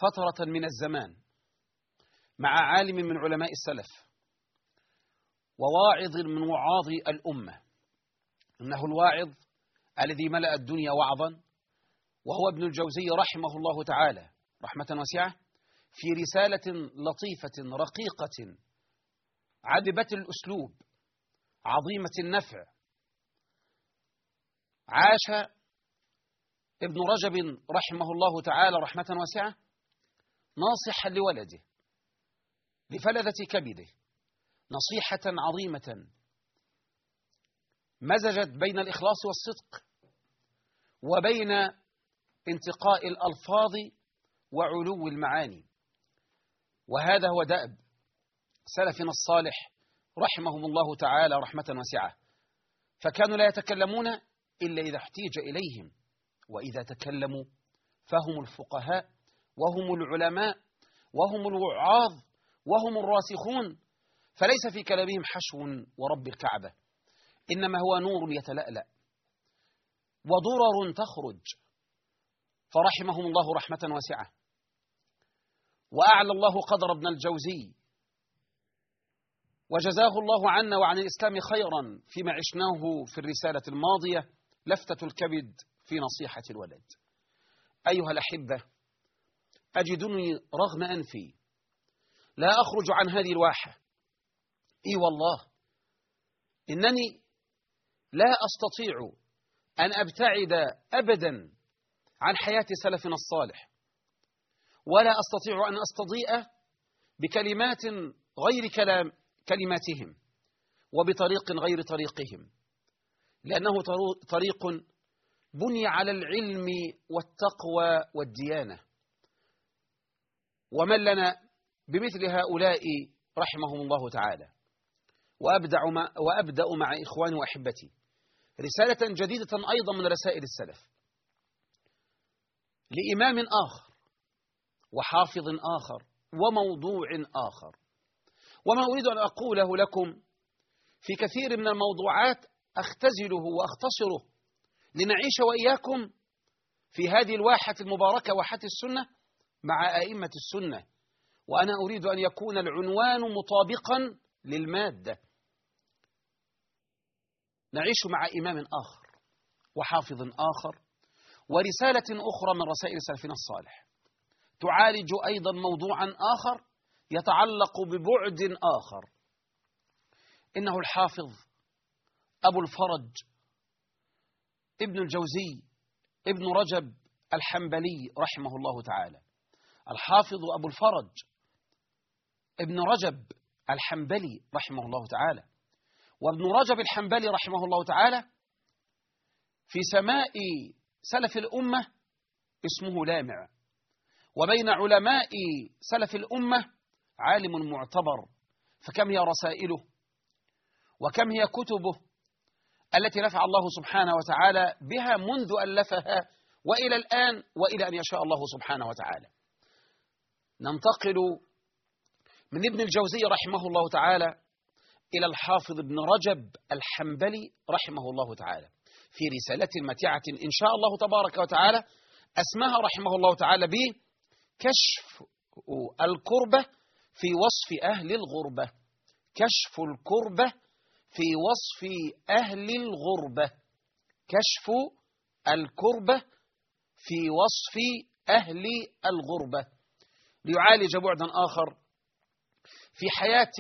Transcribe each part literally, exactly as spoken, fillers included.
فترة من الزمان مع عالم من علماء السلف وواعظ من وعاظ الأمة، إنه الواعظ الذي ملأ الدنيا وعظا، وهو ابن الجوزي رحمه الله تعالى رحمة واسعة، في رسالة لطيفة رقيقة عذبة الأسلوب عظيمة النفع، عاش ابن رجب رحمه الله تعالى رحمة واسعة ناصحا لولده لفلذة كبده، نصيحة عظيمة مزجت بين الإخلاص والصدق وبين انتقاء الألفاظ وعلو المعاني، وهذا هو دأب سلفنا الصالح رحمهم الله تعالى رحمة واسعة، فكانوا لا يتكلمون إلا إذا احتيج إليهم، وإذا تكلموا فهم الفقهاء وهم العلماء وهم الوعاظ وهم الراسخون، فليس في كلامهم حشو ورب الكعبة، إنما هو نور يتلألأ وضرر تخرج، فرحمهم الله رحمة واسعة. وأعلى الله قدر ابن الجوزي وجزاه الله عنا وعن الإسلام خيرا فيما عشناه في الرسالة الماضية، لفتة الكبد في نصيحة الولد. أيها الأحبة، أجدني رغم أنفي لا أخرج عن هذه الواحة، إي والله إنني لا أستطيع أن أبتعد أبدا عن حياة سلفنا الصالح، ولا أستطيع أن أستضيء بكلمات غير كلام كلماتهم وبطريق غير طريقهم، لأنه طريق بني على العلم والتقوى والديانة، ومن لنا بمثل هؤلاء رحمهم الله تعالى. وأبدأ مع, وأبدأ مع إخواني وأحبتي رسالة جديدة أيضا من رسائل السلف لإمام آخر وحافظ آخر وموضوع آخر، وما أريد أن أقوله لكم في كثير من الموضوعات أختزله وأختصره لنعيش وإياكم في هذه الواحة المباركة، واحة السنة مع أئمة السنة، وأنا أريد أن يكون العنوان مطابقا للمادة. نعيش مع إمام آخر وحافظ آخر ورسالة أخرى من رسائل سلفنا الصالح تعالج أيضا موضوعا آخر يتعلق ببعد آخر. إنه الحافظ أبو الفرج ابن الجوزي ابن رجب الحنبلي رحمه الله تعالى. الحافظ أبو الفرج ابن رجب الحنبلي رحمه الله تعالى، وابن رجب الحنبلي رحمه الله تعالى في سماء سلف الأمة اسمه لامع، وبين علماء سلف الأمة عالم معتبر، فكم هي رسائله وكم هي كتبه التي نفع الله سبحانه وتعالى بها منذ ألفها وإلى الآن وإلى أن يشاء الله سبحانه وتعالى. ننتقل من ابن الجوزي رحمه الله تعالى إلى الحافظ ابن رجب الحنبلي رحمه الله تعالى في رسالة متيعة إن شاء الله تبارك وتعالى أسماها رحمه الله تعالى بكشف الكربة في وصف أهل الغربة. كشف الكربة في وصف أهل الغربة. كشف الكربة في وصف أهل الغربة، ليعالج بعدا آخر في حياة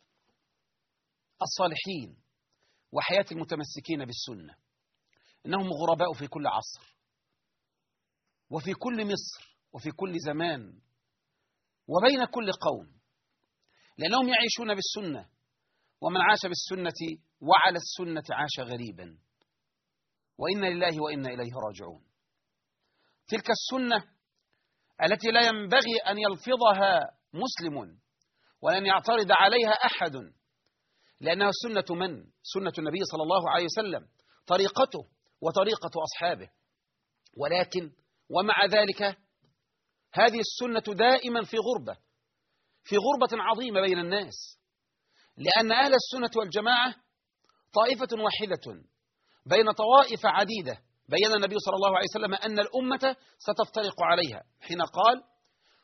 الصالحين وحياة المتمسكين بالسنة. إنهم غرباء في كل عصر وفي كل مصر وفي كل زمان وبين كل قوم، لأنهم يعيشون بالسنة، ومن عاش بالسنة وعلى السنة عاش غريبا، وإنا لله وإنا إليه راجعون. تلك السنة التي لا ينبغي أن يلفظها مسلم ولن يعترض عليها أحد، لأنها سنة من؟ سنة النبي صلى الله عليه وسلم، طريقته وطريقة أصحابه. ولكن ومع ذلك هذه السنة دائما في غربة، في غربة عظيمة بين الناس، لأن أهل السنة والجماعة طائفة واحدة بين طوائف عديدة. بين النبي صلى الله عليه وسلم أن الأمة ستفترق عليها حين قال: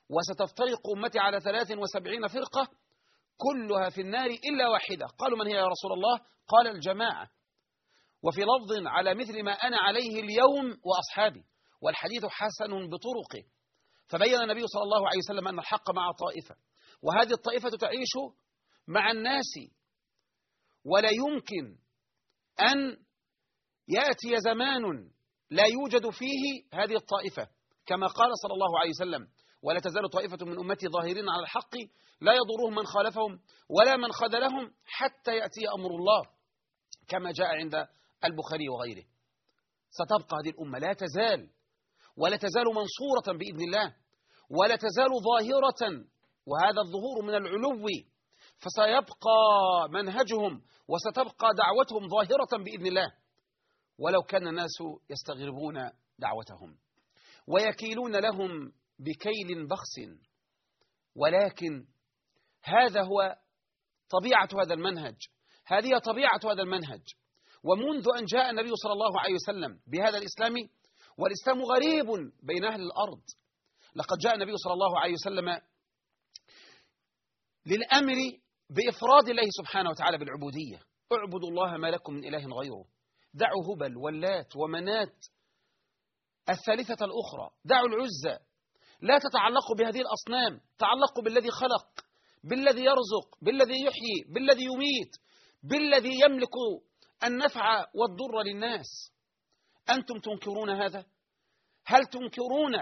وستفترق أمتي على ثلاث وسبعين فرقة كلها في النار إلا واحدة. قالوا من هي يا رسول الله؟ قال الجماعة، وفي لفظ على مثل ما أنا عليه اليوم وأصحابي، والحديث حسن بطرقه. فبين النبي صلى الله عليه وسلم أن الحق مع طائفة، وهذه الطائفة تعيش مع الناس، ولا يمكن أن يأتي زمان لا يوجد فيه هذه الطائفة، كما قال صلى الله عليه وسلم: ولا تزال طائفة من أمتي ظاهرين على الحق لا يضرهم من خالفهم ولا من خذلهم حتى يأتي أمر الله، كما جاء عند البخاري وغيره. ستبقى هذه الأمة لا تزال، ولا تزال منصورة بإذن الله، ولا تزال ظاهرة، وهذا الظهور من العلو، فسيبقى منهجهم وستبقى دعوتهم ظاهرة بإذن الله، ولو كان الناس يستغربون دعوتهم ويكيلون لهم بكيل بخس. ولكن هذا هو طبيعة هذا المنهج، هذه طبيعة هذا المنهج. ومنذ أن جاء النبي صلى الله عليه وسلم بهذا الإسلام، والإسلام غريب بين أهل الأرض، لقد جاء النبي صلى الله عليه وسلم للأمر بإفراد الله سبحانه وتعالى بالعبودية. اعبدوا الله ما لكم من إله غيره، دعوا هبل واللات ومنات الثالثة الأخرى، دعوا العزة، لا تتعلقوا بهذه الأصنام، تعلقوا بالذي خلق، بالذي يرزق، بالذي يحيي، بالذي يميت، بالذي يملك النفع والضر للناس. أنتم تنكرون هذا؟ هل تنكرون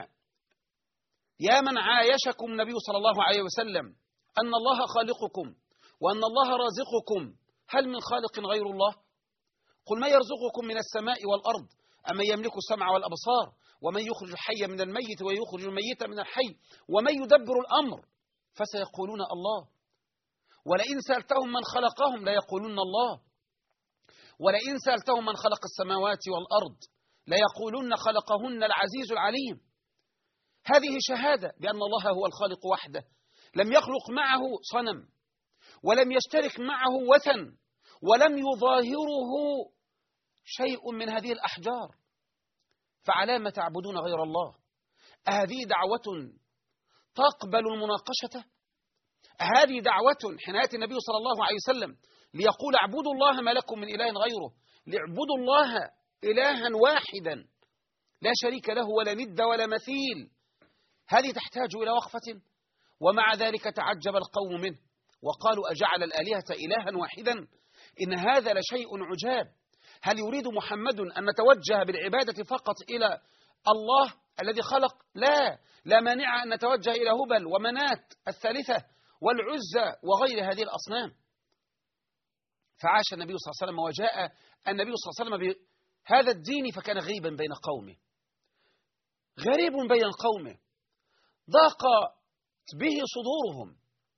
يا من عايشكم النبي صلى الله عليه وسلم أن الله خالقكم وأن الله رازقكم؟ هل من خالق غير الله؟ قل ما يرزقكم من السماء والأرض أمن يملك السمع والأبصار ومن يخرج الحي من الميت ويخرج الميت من الحي ومن يدبر الأمر؟ فسيقولون الله. ولئن سألتهم من خلقهم ليقولون الله. ولئن سألتهم من خلق السماوات والأرض ليقولون خلقهن العزيز العليم. هذه شهادة بأن الله هو الخالق وحده، لم يخلق معه صنم، ولم يشترك معه وثن، ولم يظاهره شيء من هذه الأحجار. فعلام تعبدون غير الله؟ هذه دعوة تقبل المناقشة؟ هذه دعوة حين يأتي النبي صلى الله عليه وسلم ليقول اعبدوا الله ما لكم من إله غيره، ليعبدوا الله إلها واحدا لا شريك له ولا ند ولا مثيل، هذه تحتاج إلى وقفة. ومع ذلك تعجب القوم منه وقالوا أجعل الآلهة إلها واحدا إن هذا لشيء عجاب. هل يريد محمد أن نتوجه بالعبادة فقط إلى الله الذي خلق؟ لا، لا مانع أن نتوجه إلى هبل ومنات الثالثة والعزة وغير هذه الأصنام. فعاش النبي صلى الله عليه وسلم وجاء النبي صلى الله عليه وسلم بهذا الدين فكان غريبا بين قومه، غريب بين قومه، ضاقت به صدورهم،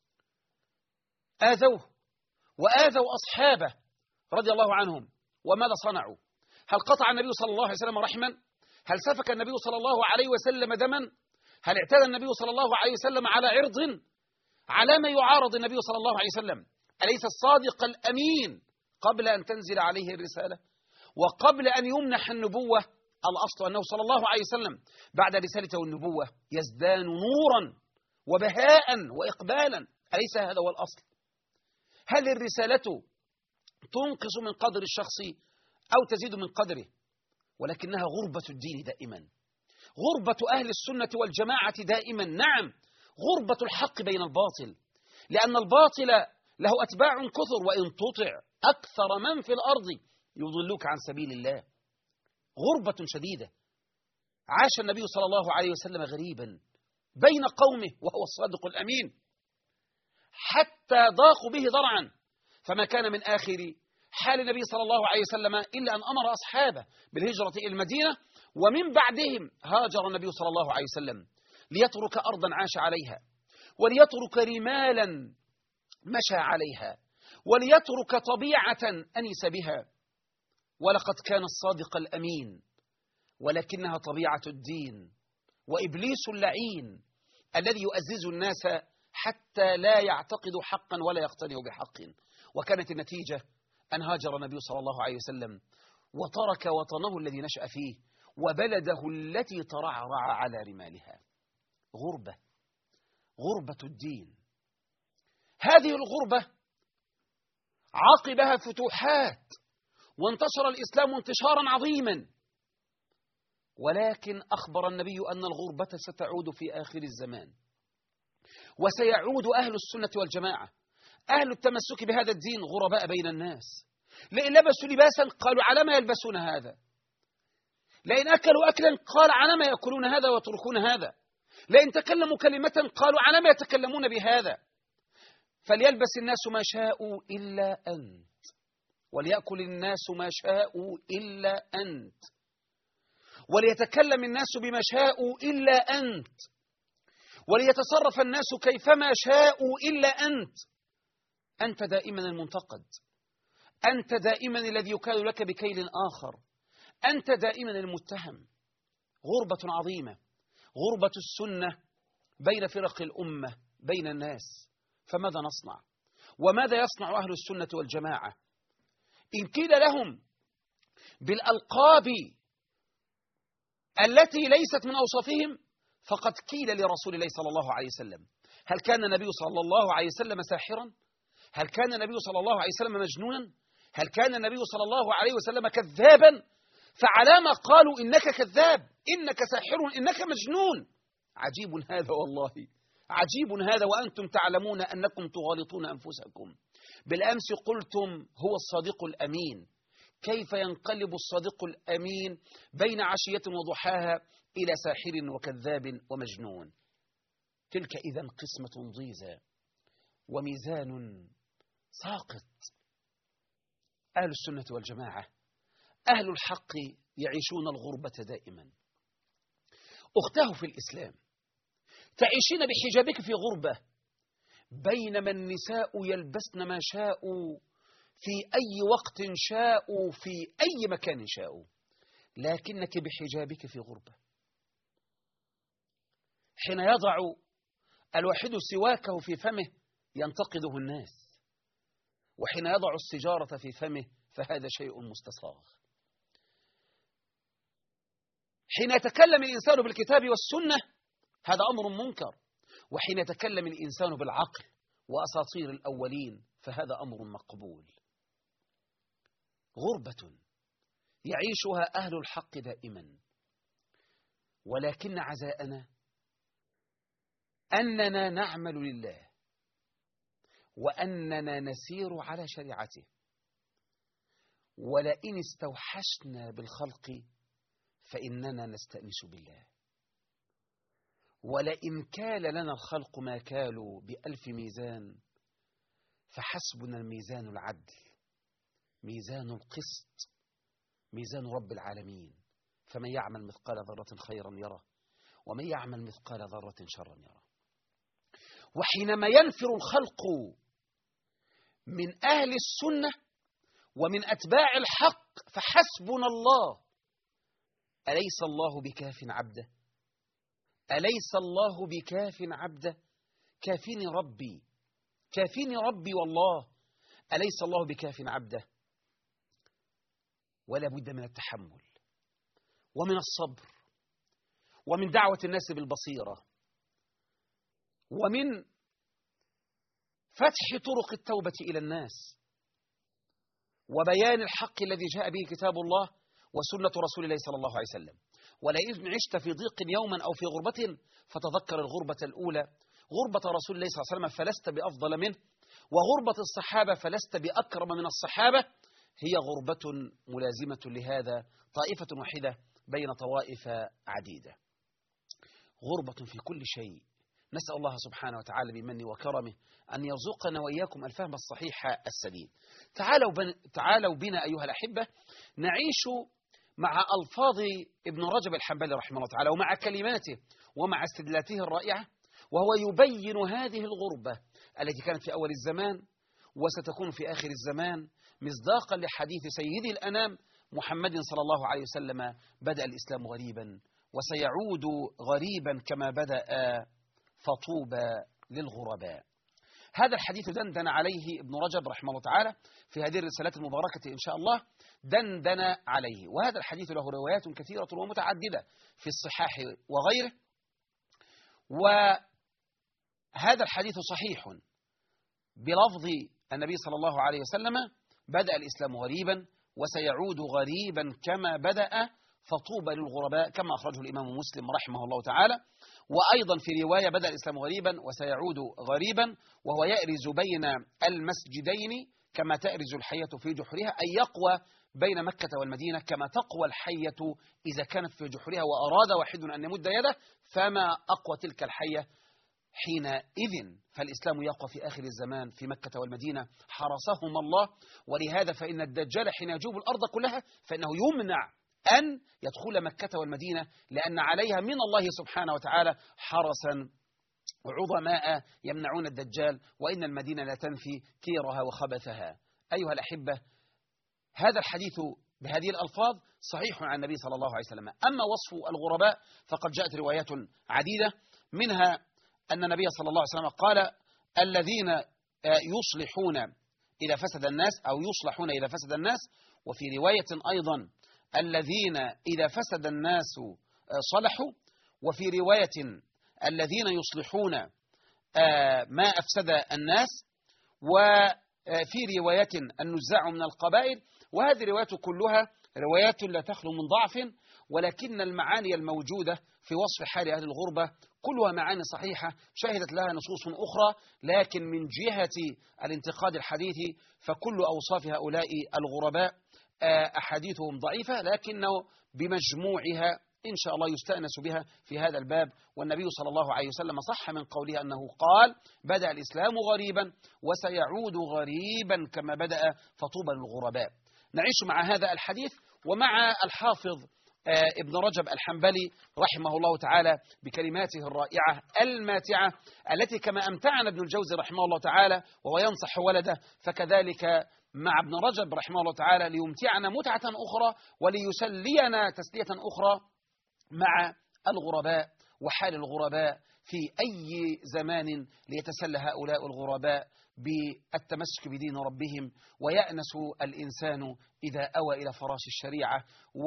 آذوه وآذوا أصحابه رضي الله عنهم. وماذا صنعوا؟ هل قطع النبي صلى الله عليه وسلم رحما؟ هل سفك النبي صلى الله عليه وسلم دما؟ هل اعتدى النبي صلى الله عليه وسلم على عرض؟ على ما يعارض النبي صلى الله عليه وسلم؟ أليس الصادق الأمين قبل أن تنزل عليه الرسالة وقبل أن يمنح النبوة؟ الأصل أنه صلى الله عليه وسلم بعد رسالته والنبوة يزدان نورا وبهاء وإقبالا، أليس هذا هو الأصل؟ هل الرسالة تنقص من قدر الشخص أو تزيد من قدره؟ ولكنها غربة الدين دائما، غربة أهل السنة والجماعة دائما، نعم غربة الحق بين الباطل، لأن الباطل له أتباع كثر، وإن تطع أكثر من في الأرض يضلوك عن سبيل الله. غربة شديدة. عاش النبي صلى الله عليه وسلم غريبا بين قومه وهو الصادق الأمين، حتى ضاقوا به ضرعا، فما كان من آخر حال النبي صلى الله عليه وسلم إلا أن أمر أصحابه بالهجرة إلى المدينة، ومن بعدهم هاجر النبي صلى الله عليه وسلم ليترك أرضا عاش عليها، وليترك رمالا مشى عليها، وليترك طبيعة أنس بها. ولقد كان الصادق الأمين، ولكنها طبيعة الدين وإبليس اللعين الذي يؤزز الناس حتى لا يعتقدوا حقا ولا يقتنعوا بحق. وكانت النتيجة أن هاجر النبي صلى الله عليه وسلم وترك وطنه الذي نشأ فيه وبلده التي ترعرع على رمالها. غربة، غربة الدين. هذه الغربة عقبها فتوحات وانتشر الإسلام انتشارا عظيما، ولكن أخبر النبي أن الغربة ستعود في آخر الزمان، وسيعود أهل السنة والجماعة أهل التمسك بهذا الدين غرباء بين الناس. لئن لبسوا لباسا قالوا على ما يلبسون هذا، لئن أكلوا أكلا قال على ما يأكلون هذا ويتركون هذا، لئن تكلموا كلمة قالوا على ما يتكلمون بهذا. فليلبس الناس ما شاءوا إلا أنت، وليأكل الناس ما شاءوا إلا أنت، وليتكلم الناس بما شاءوا إلا أنت، وليتصرف الناس كيفما شاءوا إلا أنت. أنت دائما المنتقد، أنت دائما الذي يكال لك بكيل آخر، أنت دائما المتهم. غربة عظيمة، غربة السنة بين فرق الأمة بين الناس. فماذا نصنع؟ وماذا يصنع أهل السنة والجماعة؟ إن قيل لهم بالألقاب التي ليست من أوصافهم فقد قيل لرسول الله صلى الله عليه وسلم: هل كان النبي صلى الله عليه وسلم ساحرا؟ هل كان النبي صلى الله عليه وسلم مجنونا؟ هل كان النبي صلى الله عليه وسلم كذابا؟ فعلامة قالوا إنك كذاب، إنك ساحر، إنك مجنون. عجيب هذا والله، عجيب هذا وأنتم تعلمون أنكم تغالطون أنفسكم. بالأمس قلتم هو الصادق الأمين، كيف ينقلب الصادق الأمين بين عشية وضحاها إلى ساحر وكذاب ومجنون؟ تلك إذن قسمة ضيزى وميزان ساقط. أهل السنة والجماعة أهل الحق يعيشون الغربة دائما. أخته في الإسلام تعيشين بحجابك في غربة، بينما النساء يلبسن ما شاءوا في أي وقت شاءوا في أي مكان شاءوا، لكنك بحجابك في غربة. حين يضع الواحد سواكه في فمه ينتقده الناس، وحين يضع السجارة في فمه فهذا شيء مستصاغ. حين يتكلم الإنسان بالكتاب والسنة هذا أمر منكر، وحين يتكلم الإنسان بالعقل وأساطير الأولين فهذا أمر مقبول. غربة يعيشها أهل الحق دائما، ولكن عزاءنا أننا نعمل لله، وأننا نسير على شريعته. ولئن استوحشنا بالخلق فإننا نستأنس بالله. ولئن كال لنا الخلق ما كالوا بألف ميزان فحسبنا الميزان العدل، ميزان القسط، ميزان رب العالمين. فمن يعمل مثقال ذرة خيرا يره، ومن يعمل مثقال ذرة شرا يره. وحينما ينفر الخلق من أهل السنة ومن أتباع الحق فحسبنا الله. أليس الله بكاف عبده؟ أليس الله بكاف عبده؟ كافيني ربي، كافيني ربي والله. أليس الله بكاف عبده؟ ولا بد من التحمل ومن الصبر ومن دعوة الناس بالبصيرة ومن فتح طرق التوبة إلى الناس وبيان الحق الذي جاء به كتاب الله وسنة رسول الله صلى الله عليه وسلم. ولئن عشت في ضيق يوما أو في غربة فتذكر الغربة الأولى، غربة رسول الله صلى الله عليه وسلم فلست بأفضل منه، وغربة الصحابة فلست بأكرم من الصحابة. هي غربة ملازمة لهذا، طائفة واحدة بين طوائف عديدة. غربة في كل شيء. نسأل الله سبحانه وتعالى بمنه وكرمه أن يرزقنا وإياكم الفهم الصحيح السديد. تعالوا, بن تعالوا بنا أيها الأحبة نعيش مع ألفاظ ابن رجب الحنبلي رحمه الله تعالى ومع كلماته ومع استدلاته الرائعة، وهو يبين هذه الغربة التي كانت في أول الزمان وستكون في آخر الزمان، مصداقا لحديث سيد الأنام محمد صلى الله عليه وسلم: بدأ الإسلام غريبا وسيعود غريبا كما بدأ، فطوبى للغرباء. هذا الحديث دندن عليه ابن رجب رحمه الله تعالى في هذه الرسالات المباركة إن شاء الله، دندن عليه. وهذا الحديث له روايات كثيرة ومتعددة في الصحاح وغيره. وهذا هذا الحديث صحيح بلفظ النبي صلى الله عليه وسلم: بدأ الإسلام غريبا وسيعود غريبا كما بدأ فطوبى للغرباء، كما أخرجه الإمام مسلم رحمه الله تعالى. وأيضا في رواية: بدأ الإسلام غريبا وسيعود غريبا، وهو يأرز بين المسجدين كما تأرز الحية في جحرها، أي يقوى بين مكة والمدينة كما تقوى الحية إذا كانت في جحرها وأراد واحد أن يمد يده، فما أقوى تلك الحية حينئذ. فالإسلام يقوى في آخر الزمان في مكة والمدينة حرسهما الله. ولهذا فإن الدجال حين يجوب الأرض كلها فإنه يمنع أن يدخل مكة والمدينة، لأن عليها من الله سبحانه وتعالى حرسا عظماء يمنعون الدجال، وإن المدينة لا تنفي كيرها وخبثها. أيها الأحبة، هذا الحديث بهذه الألفاظ صحيح عن النبي صلى الله عليه وسلم. أما وصف الغرباء فقد جاءت روايات عديدة، منها أن النبي صلى الله عليه وسلم قال: الذين يصلحون إذا فسد الناس، أو يصلحون إذا فسد الناس. وفي رواية أيضا: الذين إذا فسد الناس صلحوا. وفي رواية: الذين يصلحون ما أفسد الناس. وفي رواية: النزاع من القبائل. وهذه الروايات كلها روايات لا تخلو من ضعف، ولكن المعاني الموجودة في وصف حال أهل الغربة كلها معاني صحيحة شهدت لها نصوص أخرى، لكن من جهة الانتقاد الحديثي فكل أوصاف هؤلاء الغرباء أحاديثهم ضعيفة، لكنه بمجموعها إن شاء الله يستأنس بها في هذا الباب. والنبي صلى الله عليه وسلم صح من قوله أنه قال: بدأ الإسلام غريبا وسيعود غريبا كما بدأ فطوبى للغرباء. نعيش مع هذا الحديث ومع الحافظ ابن رجب الحنبلي رحمه الله تعالى بكلماته الرائعة الماتعة، التي كما أمتعنا ابن الجوزي رحمه الله تعالى وهو ينصح ولده، فكذلك مع ابن رجب رحمه الله تعالى ليمتعنا متعة أخرى وليسلينا تسلية أخرى مع الغرباء وحال الغرباء في أي زمان، ليتسلى هؤلاء الغرباء بالتمسك بدين ربهم، ويأنس الإنسان إذا أوى إلى فراش الشريعة،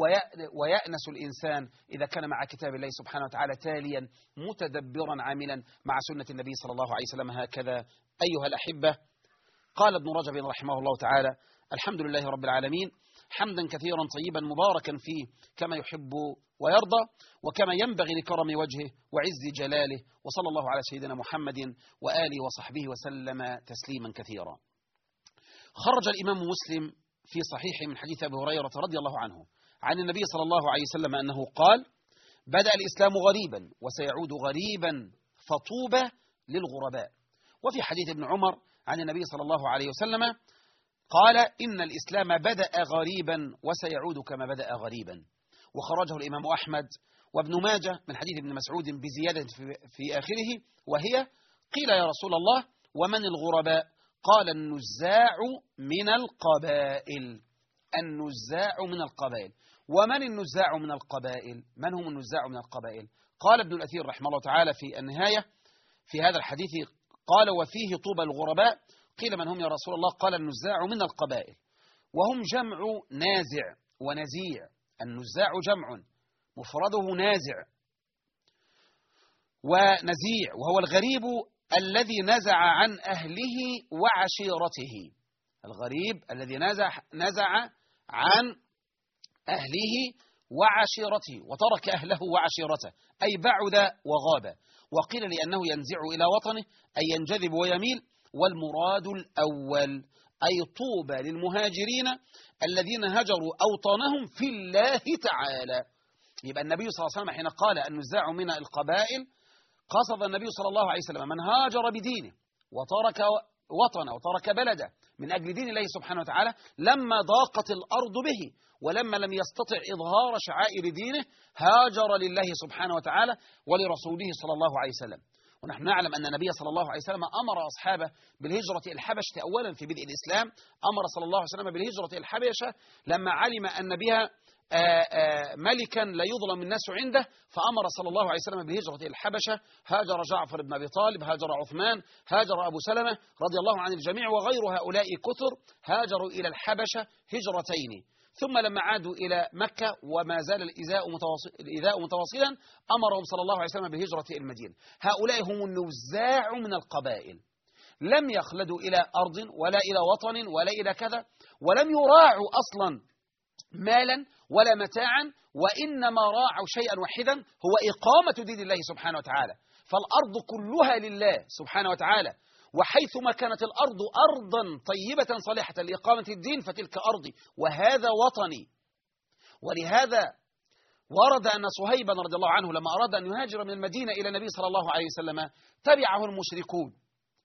ويأنس الإنسان إذا كان مع كتاب الله سبحانه وتعالى تاليا متدبرا عاملا مع سنة النبي صلى الله عليه وسلم. هكذا أيها الأحبة قال ابن رجب رحمه الله تعالى: الحمد لله رب العالمين حمدا كثيرا طيبا مباركا فيه كما يحب ويرضى وكما ينبغي لكرم وجهه وعز جلاله، وصلى الله على سيدنا محمد وآله وصحبه وسلم تسليما كثيرا. خرج الإمام مسلم في صحيحه من حديث أبي هريرة رضي الله عنه عن النبي صلى الله عليه وسلم أنه قال: بدأ الإسلام غريبا وسيعود غريبا فطوبى للغرباء. وفي حديث ابن عمر عن النبي صلى الله عليه وسلم قال: إن الإسلام بدأ غريبا وسيعود كما بدأ غريبا. وخرجه الإمام أحمد وابن ماجه من حديث ابن مسعود بزيادة في آخره، وهي: قيل يا رسول الله ومن الغرباء؟ قال: النزاع من القبائل. النزاع من القبائل. ومن النزاع من القبائل؟ من هم النزاع من القبائل؟ قال ابن الأثير رحمه الله تعالى في النهاية في هذا الحديث قال: وفيه طوبى الغرباء. قيل: من هم يا رسول الله؟ قال: النزاع من القبائل، وهم جمع نازع ونزيع. النزاع جمع مفرده نازع ونزيع، وهو الغريب الذي نزع عن أهله وعشيرته. الغريب الذي نزع, نزع عن أهله وعشيرته وترك أهله وعشيرته، أي بعد وغاب. وقيل لأنه ينزع إلى وطنه أي ينجذب ويميل. والمراد الأول أي طوبى للمهاجرين الذين هجروا أوطانهم في الله تعالى. يبقى النبي صلى الله عليه وسلم حين قال النزاع من القبائل قصد النبي صلى الله عليه وسلم من هاجر بدينه وترك وطنه وترك بلده من أجل دين الله سبحانه وتعالى لما ضاقت الأرض به، ولما لم يستطع إظهار شعائر دينه هاجر لله سبحانه وتعالى ولرسوله صلى الله عليه وسلم. ونحن نعلم أن النبي صلى الله عليه وسلم أمر أصحابه بالهجرة إلى الحبشة أولا في بدء الإسلام. أمر صلى الله عليه وسلم بالهجرة إلى الحبشة لما علم أن بها ملكا لا يظلم الناس عنده، فأمر صلى الله عليه وسلم بالهجرة إلى الحبشة. هاجر جعفر بن أبي طالب، هاجر عثمان، هاجر أبو سلمة رضي الله عن الجميع، وغير هؤلاء كثر هاجروا إلى الحبشة هجرتين. ثم لما عادوا إلى مكة وما زال الإيذاء متواصل الإيذاء متواصلا أمرهم صلى الله عليه وسلم بهجرة إلى المدينة. هؤلاء هم النزاع من القبائل، لم يخلدوا إلى أرض ولا إلى وطن ولا إلى كذا، ولم يراعوا أصلا مالا ولا متاعا، وإنما راعوا شيئا واحدا هو إقامة دين الله سبحانه وتعالى. فالأرض كلها لله سبحانه وتعالى، وحيثما كانت الأرض أرضا طيبة صالحة لإقامة الدين فتلك أرضي وهذا وطني. ولهذا ورد أن صهيبا رضي الله عنه لما أراد أن يهاجر من المدينة إلى النبي صلى الله عليه وسلم تبعه المشركون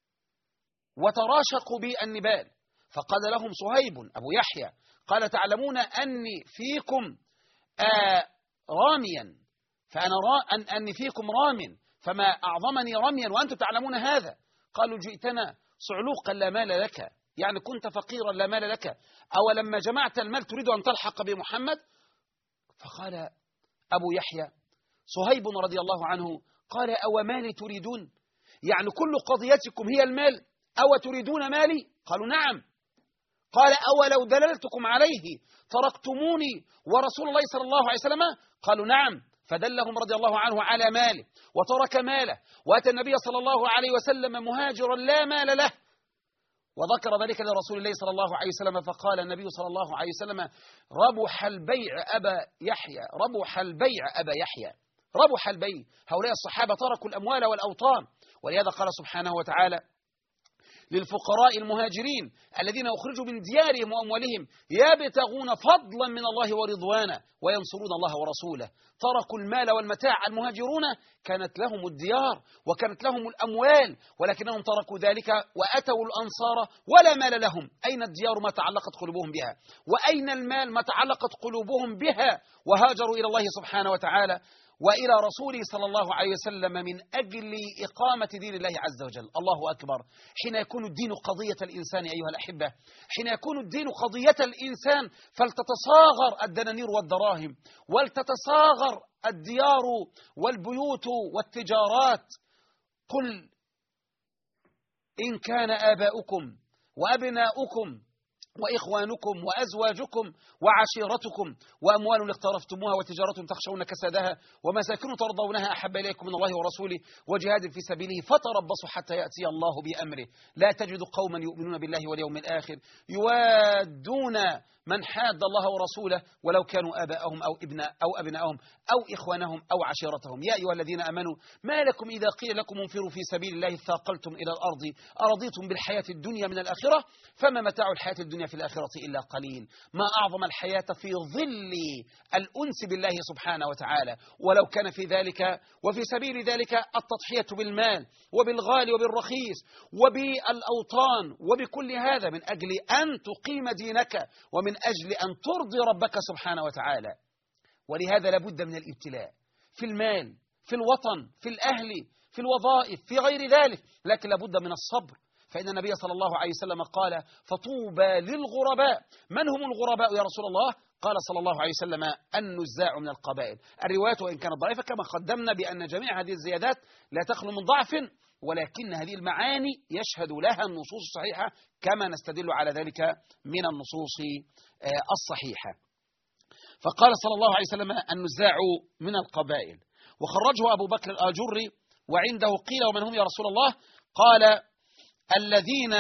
وتراشقوا بالنبال، فقال لهم صهيب أبو يحيى قال تعلمون أني فيكم آه راميا، فأنا را أن أني فيكم رام فما أعظمني رميا وأنتم تعلمون هذا. قالوا جئتنا صعلوقا لا مال لك، يعني كنت فقيرا لا مال لك، أو لما جمعت المال تريد أن تلحق بمحمد؟ فقال أبو يحيى صهيب رضي الله عنه قال أو مالي تريدون، يعني كل قضيتكم هي المال أو تريدون مالي؟ قالوا نعم. قال أولو دللتكم عليه تركتموني ورسول الله صلى الله عليه وسلم؟ قالوا نعم. فدلهم رضي الله عنه على ماله وترك ماله، وأتى النبي صلى الله عليه وسلم مهاجرا لا مال له، وذكر ذلك لرسول الله صلى الله عليه وسلم، فقال النبي صلى الله عليه وسلم ربح البيع أبا يحيى، ربح البيع أبا يحيى، ربح البيع. هؤلاء الصحابة تركوا الأموال والأوطان، ولهذا قال سبحانه وتعالى للفقراء المهاجرين الذين أخرجوا من ديارهم وأموالهم يبتغون فضلا من الله ورضوانا وينصرون الله ورسوله. تركوا المال والمتاع. المهاجرون كانت لهم الديار وكانت لهم الأموال، ولكنهم تركوا ذلك وأتوا الأنصار ولا مال لهم. أين الديار ما تعلقت قلوبهم بها، وأين المال ما تعلقت قلوبهم بها، وهاجروا إلى الله سبحانه وتعالى وإلى رسوله صلى الله عليه وسلم من أجل إقامة دين الله عز وجل. الله أكبر. حين يكون الدين قضية الإنسان أيها الأحبة، حين يكون الدين قضية الإنسان فلتتصاغر الدنانير والدراهم، ولتتصاغر الديار والبيوت والتجارات. قل إن كان آباؤكم وأبناؤكم وإخوانكم وأزواجكم وعشيرتكم وأموال اقترفتموها وتجارة تخشون كسادها ومساكن ترضونها أحب إليكم من الله ورسوله وجهاد في سبيله فتربصوا حتى يأتي الله بأمره لا تجد قوما يؤمنون بالله واليوم الآخر يوادون من حاد الله ورسوله ولو كانوا آباءهم أو ابناء أو أبناءهم أو إخوانهم أو عشيرتهم. يا أيها الذين آمنوا ما لكم إذا قيل لكم انفروا في سبيل الله ثاقلتم إلى الأرض أرضيتم بالحياة الدنيا من الآخرة فما متاع الحياة الدنيا في الآخرة إلا قليل. ما أعظم الحياة في ظل الأنس بالله سبحانه وتعالى، ولو كان في ذلك وفي سبيل ذلك التضحية بالمال وبالغالي وبالرخيص وبالأوطان وبكل هذا من أجل أن تقيم دينك ومن أجل أن ترضي ربك سبحانه وتعالى. ولهذا لابد من الابتلاء في المال، في الوطن، في الأهل، في الوظائف، في غير ذلك، لكن لابد من الصبر. فإن النبي صلى الله عليه وسلم قال فطوبى للغرباء. من هم الغرباء يا رسول الله؟ قال صلى الله عليه وسلم النزاع من القبائل. الرواية وإن كانت ضعيفة كما قدمنا بأن جميع هذه الزيادات لا تخلو من ضعف، ولكن هذه المعاني يشهد لها النصوص الصحيحة كما نستدل على ذلك من النصوص الصحيحة. فقال صلى الله عليه وسلم النزاع من القبائل. وخرجه أبو بكر الآجري وعنده قيل ومن هم يا رسول الله؟ قال الذين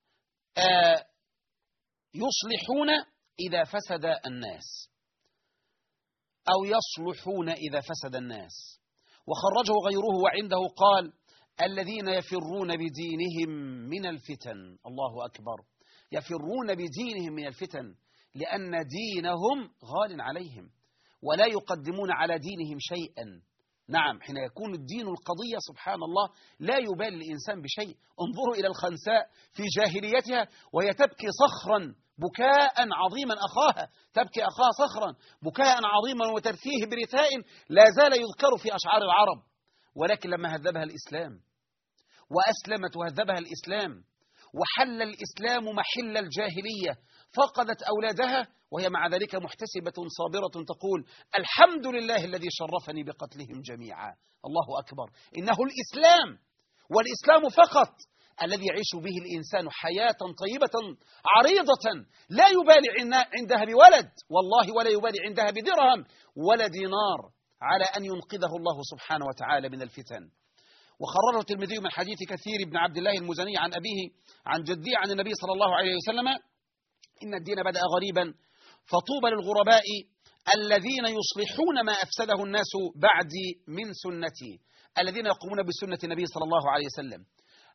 يصلحون إذا فسد الناس أو يصلحون إذا فسد الناس. وخرجه غيره وعنده قال الذين يفرون بدينهم من الفتن. الله أكبر. يفرون بدينهم من الفتن لأن دينهم غال عليهم ولا يقدمون على دينهم شيئا. نعم، حين يكون الدين القضية سبحان الله لا يبالي الإنسان بشيء. انظروا إلى الخنساء في جاهليتها وهي تبكي صخرا بكاء عظيما أخاها، تبكي أخاها صخرا بكاء عظيما وترثيه برثاء لا زال يذكر في أشعار العرب. ولكن لما هذبها الإسلام وأسلمت وهذبها الإسلام وحل الإسلام محل الجاهلية فقدت أولادها وهي مع ذلك محتسبة صابرة تقول الحمد لله الذي شرفني بقتلهم جميعا. الله أكبر. إنه الإسلام والإسلام فقط الذي يعيش به الإنسان حياة طيبة عريضة لا يبالي عندها بولد، والله ولا يبالي عندها بدرهم ولا دينار، على أن ينقذه الله سبحانه وتعالى من الفتن. وخرجه الترمذي من حديث كثير بن عبد الله المزني عن أبيه عن جده عن النبي صلى الله عليه وسلم: إن الدين بدأ غريبا فطوبى للغرباء الذين يصلحون ما أفسده الناس بعدي من سنتي، الذين يقومون بسنة النبي صلى الله عليه وسلم.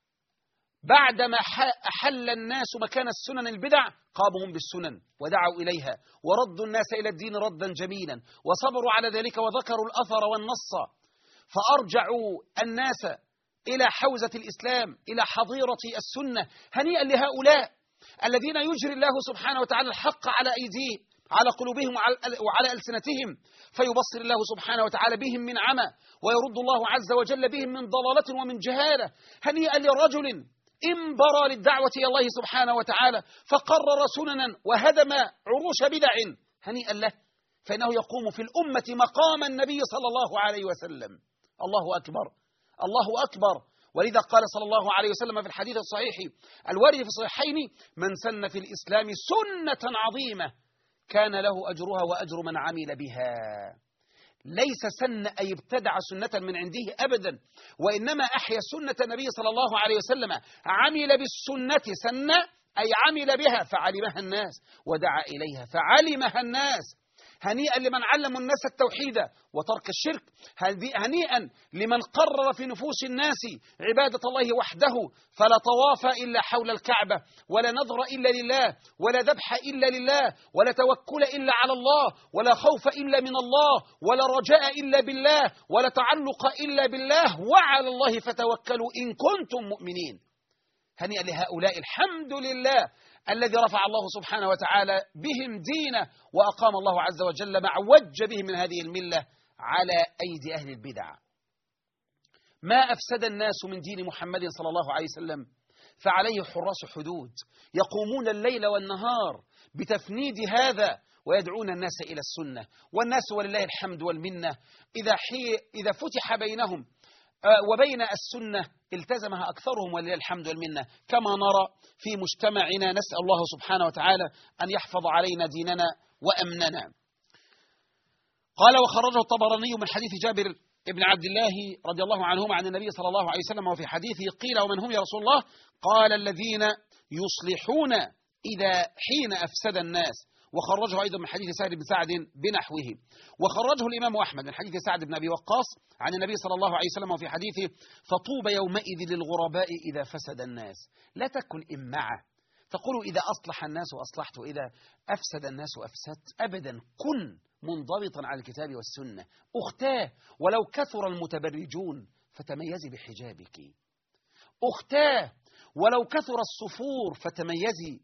بعدما أحل الناس مكان السنن البدع قاموا هم بالسنن ودعوا إليها وردوا الناس إلى الدين ردا جميلا وصبروا على ذلك وذكروا الأثر والنص، فأرجعوا الناس إلى حوزة الإسلام إلى حظيرة السنة. هنيئا لهؤلاء الذين يجري الله سبحانه وتعالى الحق على أيديهم على قلوبهم وعلى ألسنتهم، فيبصر الله سبحانه وتعالى بهم من عمى ويرد الله عز وجل بهم من ضلالة ومن جهالة. هنيئا لرجل انبرى للدعوة إلى الله سبحانه وتعالى فقرر سننا وهدم عروش بدع، هنيئا له، فإنه يقوم في الأمة مقام النبي صلى الله عليه وسلم. الله أكبر، الله أكبر. ولذا قال صلى الله عليه وسلم في الحديث الصحيح الوارد في الصحيحين: من سن في الإسلام سنة عظيمة كان له أجرها وأجر من عمل بها. ليس سن أي ابتدع سنة من عنده أبدا، وإنما أحيا سنة النبي صلى الله عليه وسلم. عمل بالسنة سنة أي عمل بها فعلمها الناس ودعا إليها فعلمها الناس. هنيئا لمن علم الناس التوحيد وترك الشرك، هنيئا لمن قرر في نفوس الناس عبادة الله وحده، فلا طواف إلا حول الكعبة، ولا نذر إلا لله، ولا ذبح إلا لله، ولا توكل إلا على الله، ولا خوف إلا من الله، ولا رجاء إلا بالله، ولا تعلق إلا بالله، وعلى الله فتوكلوا إن كنتم مؤمنين. هنيئا لهؤلاء الحمد لله الذي رفع الله سبحانه وتعالى بهم دينه وأقام الله عز وجل مع وج بهم من هذه الملة على أيدي أهل البدع. ما أفسد الناس من دين محمد صلى الله عليه وسلم فعليه حراس حدود يقومون الليل والنهار بتفنيد هذا ويدعون الناس إلى السنة. والناس ولله الحمد والمنة إذا, حي إذا فتح بينهم وبين السنة التزمها أكثرهم ولله الحمد والمنة، كما نرى في مجتمعنا. نسأل الله سبحانه وتعالى أن يحفظ علينا ديننا وأمننا. قال: وخرجه الطبراني من حديث جابر بن عبد الله رضي الله عنهما عن النبي صلى الله عليه وسلم، وفي حديثه قيل: ومن هم يا رسول الله؟ قال: الذين يصلحون إذا حين أفسد الناس. وخرجه أيضا من حديث سعد بن سعد بنحوه. وخرجه الإمام أحمد من حديث سعد بن أبي وقاص عن النبي صلى الله عليه وسلم، وفي حديثه: فطوبى يومئذ للغرباء إذا فسد الناس. لا تكن إمعة تقول إذا أصلح الناس أصلحت وإذا أفسد الناس أفسدت، أبدا. كن منضبطا على الكتاب والسنة. أختاه ولو كثر المتبرجون فتميزي بحجابك. أختاه ولو كثر الصفور فتميزي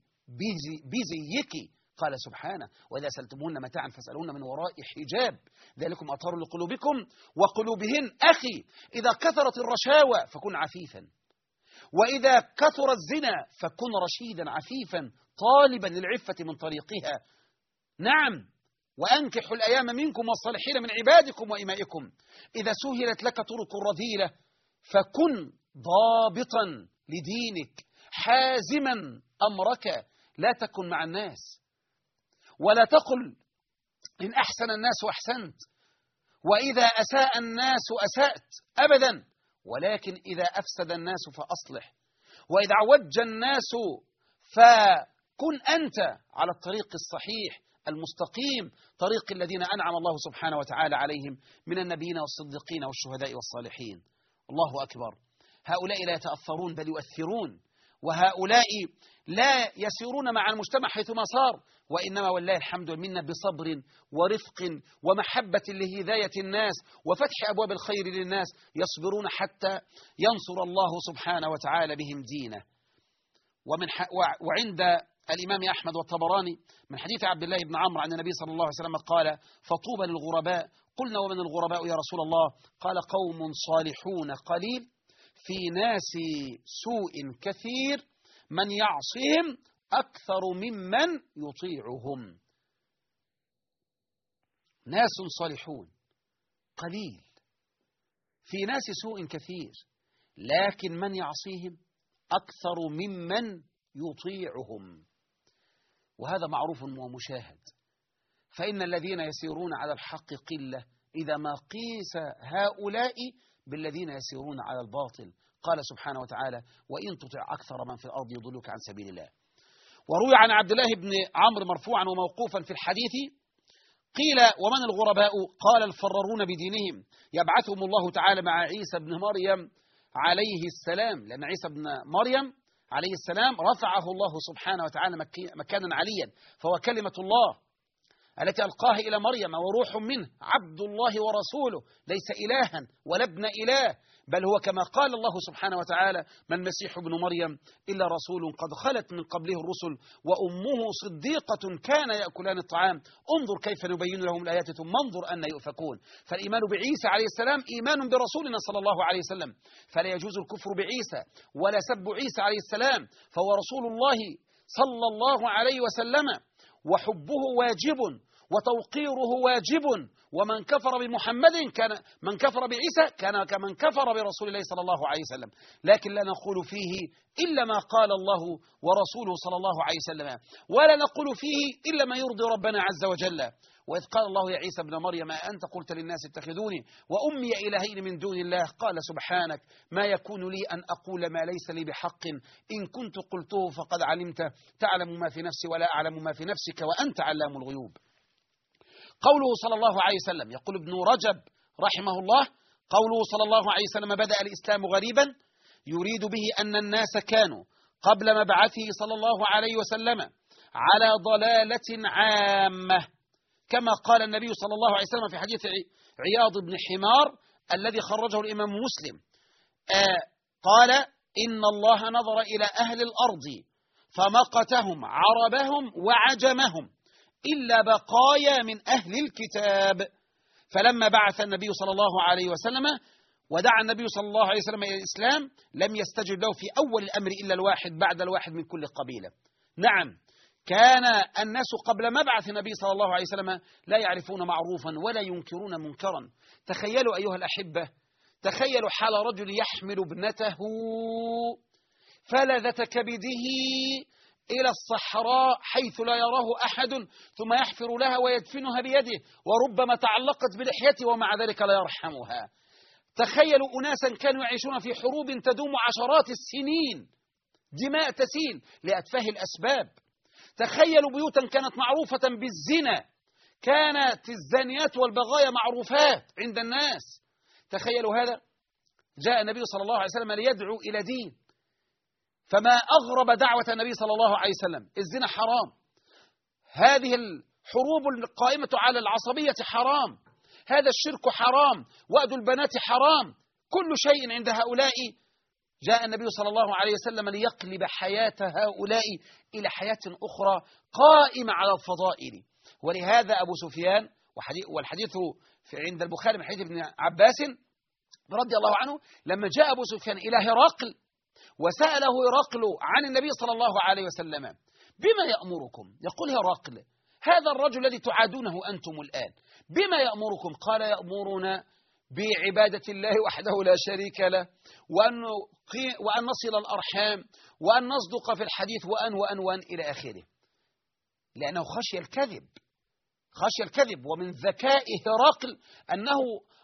بزيك. قال سبحانه: وإذا سألتموهن متاعا فاسألوهن من وراء حجاب ذلكم أطهر لقلوبكم وقلوبهن. أخي، إذا كثرت الرشاوى فكن عفيفا، وإذا كثر الزنا فكن رشيدا عفيفا طالبا للعفة من طريقها. نعم، وأنكحوا الأيام منكم والصالحين من عبادكم وإمائكم. إذا سهلت لك طرق الرذيلة فكن ضابطا لدينك حازما أمرك. لا تكن مع الناس، ولا تقل إن أحسن الناس أحسنت، وإذا أساء الناس أسأت، أبدا. ولكن إذا أفسد الناس فأصلح، وإذا عوج الناس فكن أنت على الطريق الصحيح المستقيم، طريق الذين أنعم الله سبحانه وتعالى عليهم من النبيين والصديقين والشهداء والصالحين. الله أكبر. هؤلاء لا يتأثرون بل يؤثرون، وهؤلاء لا يسيرون مع المجتمع حيثما صار، وإنما والله الحمد والمنة بصبر ورفق ومحبة لهداية الناس وفتح أبواب الخير للناس يصبرون حتى ينصر الله سبحانه وتعالى بهم دينه. ومن وعند الإمام أحمد والطبراني من حديث عبد الله بن عمرو عن النبي صلى الله عليه وسلم قال: فطوبى للغرباء. قلنا: ومن الغرباء يا رسول الله؟ قال: قوم صالحون قليل في ناس سوء كثير من يعصيهم أكثر ممن يطيعهم. ناس صالحون قليل في ناس سوء كثير، لكن من يعصيهم أكثر ممن يطيعهم، وهذا معروف ومشاهد. فإن الذين يسيرون على الحق قلة إذا ما قيس هؤلاء بالذين يسيرون على الباطل. قال سبحانه وتعالى: وإن تطع أكثر من في الأرض يضلوك عن سبيل الله. وروي عن عبد الله بن عمرو مرفوعا وموقوفا في الحديث قيل: ومن الغرباء؟ قال: الفرارون بدينهم يبعثهم الله تعالى مع عيسى بن مريم عليه السلام، لأن عيسى بن مريم عليه السلام رفعه الله سبحانه وتعالى مكانا عليا، فهو كلمة الله التي ألقاها إلى مريم وروح منه، عبد الله ورسوله، ليس إلها ولا ابن إله، بل هو كما قال الله سبحانه وتعالى: ما المسيح ابن مريم إلا رسول قد خلت من قبله الرسل وأمه صديقة كان يأكلان الطعام انظر كيف نبين لهم الآيات ثم انظر أن يؤفكون. فالإيمان بعيسى عليه السلام إيمان برسولنا صلى الله عليه وسلم، فلا يجوز الكفر بعيسى ولا سب عيسى عليه السلام، فهو رسول الله صلى الله عليه وسلم، وحبه واجب وتوقيره واجب. ومن كفر بمحمد كان من كفر بعيسى كان كمن كفر برسول الله صلى الله عليه وسلم، لكن لا نقول فيه إلا ما قال الله ورسوله صلى الله عليه وسلم، ولا نقول فيه إلا ما يرضي ربنا عز وجل. وإذ قال الله يا عيسى ابن مريم أنت قلت للناس اتخذوني وأمي إلهين من دون الله، قال سبحانك ما يكون لي أن أقول ما ليس لي بحق، إن كنت قلته فقد علمته تعلم ما في نفسي ولا أعلم ما في نفسك وأنت علام الغيوب. قوله صلى الله عليه وسلم، يقول ابن رجب رحمه الله: قوله صلى الله عليه وسلم بدأ الإسلام غريبا يريد به أن الناس كانوا قبل مبعثه صلى الله عليه وسلم على ضلالة عامة، كما قال النبي صلى الله عليه وسلم في حديث عياض بن حمار الذي خرجه الإمام مسلم، آه قال: إن الله نظر إلى أهل الأرض فمقتهم عربهم وعجمهم إلا بقايا من أهل الكتاب، فلما بعث النبي صلى الله عليه وسلم ودعا النبي صلى الله عليه وسلم إلى الإسلام لم يستجب له في أول الأمر إلا الواحد بعد الواحد من كل قبيلة. نعم، كان الناس قبل مبعث النبي صلى الله عليه وسلم لا يعرفون معروفا ولا ينكرون منكرا. تخيلوا أيها الأحبة، تخيلوا حال رجل يحمل ابنته فلذة كبده إلى الصحراء حيث لا يراه أحد ثم يحفر لها ويدفنها بيده، وربما تعلقت بلحيته ومع ذلك لا يرحمها. تخيلوا أناسا كانوا يعيشون في حروب تدوم عشرات السنين، دماء تسيل لأتفه الأسباب. تخيلوا بيوتا كانت معروفة بالزنا، كانت الزانيات والبغايا معروفات عند الناس. تخيلوا هذا، جاء النبي صلى الله عليه وسلم ليدعو إلى دين، فما أغرب دعوة النبي صلى الله عليه وسلم. الزنا حرام، هذه الحروب القائمة على العصبية حرام، هذا الشرك حرام، وأد البنات حرام، كل شيء عند هؤلاء. جاء النبي صلى الله عليه وسلم ليقلب حياة هؤلاء إلى حياة أخرى قائمة على الفضائل. ولهذا أبو سفيان، والحديث في عند البخاري من حديث ابن عباس رضي الله عنه، لما جاء أبو سفيان إلى هرقل وسأله هرقل عن النبي صلى الله عليه وسلم بما يأمركم، يقول هرقل هذا الرجل الذي تعادونه أنتم الآن بما يأمركم؟ قال: يأمرنا بعبادة الله وحده لا شريك له، وأن, وأن نصل الأرحام، وأن نصدق في الحديث، وأن وأن وأن إلى آخره. لأنه خشي الكذب، خشي الكذب. ومن ذكاء هرقل أنه